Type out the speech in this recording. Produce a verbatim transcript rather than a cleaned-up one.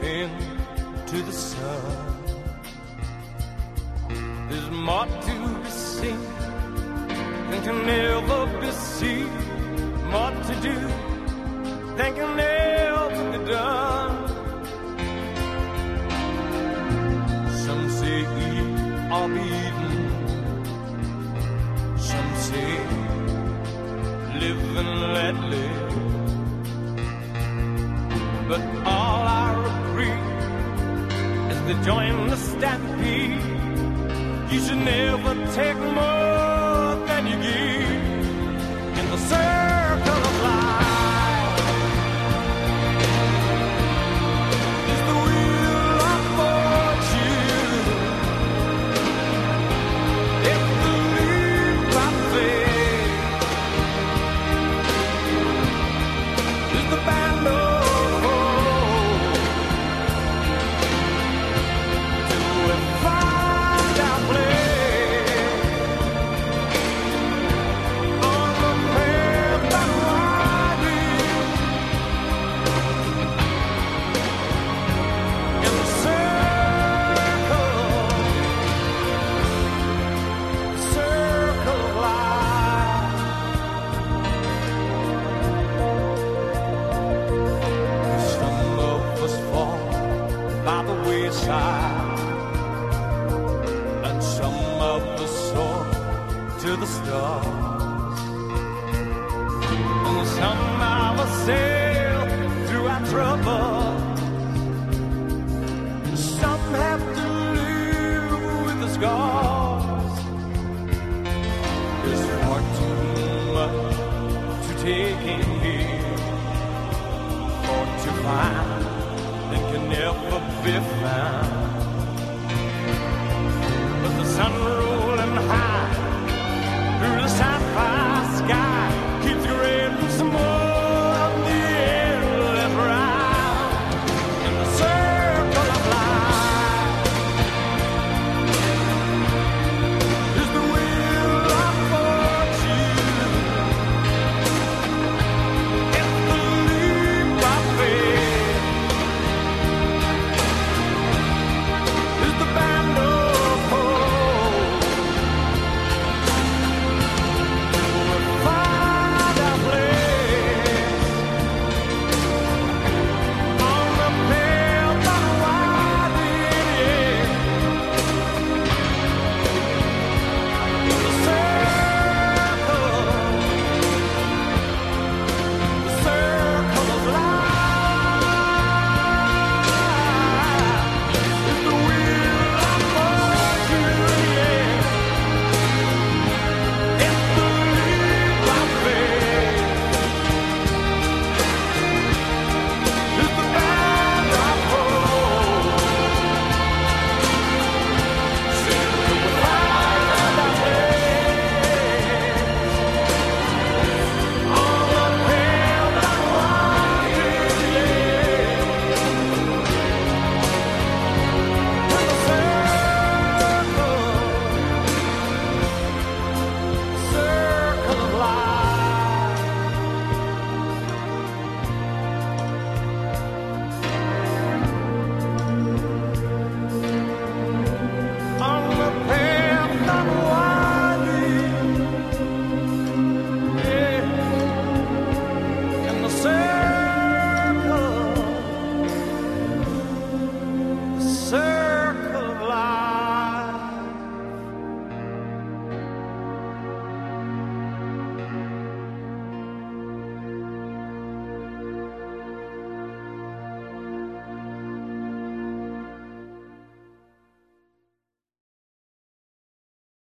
into the sun. There's more to be seen than can never be seen, more to do than can never be done. Some say eat or be eaten, some say live and let live. But all I agree is to join the stampede. You should never take more than you give in the circle of life. Is the wheel of fortune. If the leap I take is the band of and some of us soar to the stars, and some of us sail through our troubles. Some have to live with the scars. There's far too much to take in here, or to find that can never be found. But the sun rolling high through the sky